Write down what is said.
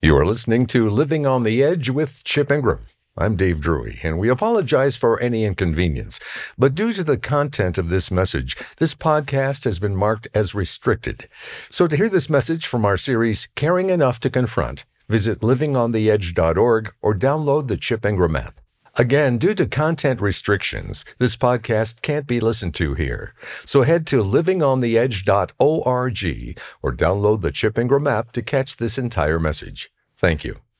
You are listening to Living on the Edge with Chip Ingram. I'm Dave Drury, and we apologize for any inconvenience. But due to the content of this message, this podcast has been marked as restricted. So to hear this message from our series, Caring Enough to Confront, visit livingontheedge.org or download the Chip Ingram app. Again, due to content restrictions, this podcast can't be listened to here. So head to livingontheedge.org or download the Chip Ingram app to catch this entire message. Thank you.